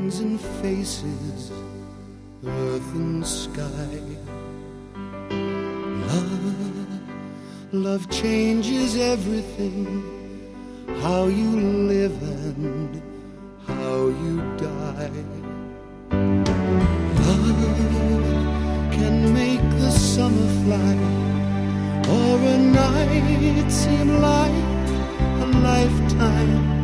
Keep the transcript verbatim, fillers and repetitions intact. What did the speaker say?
winds and faces, earth and sky. Love, love changes everything, how you live and how you die. Love can make the summer fly, or a night seem like a lifetime.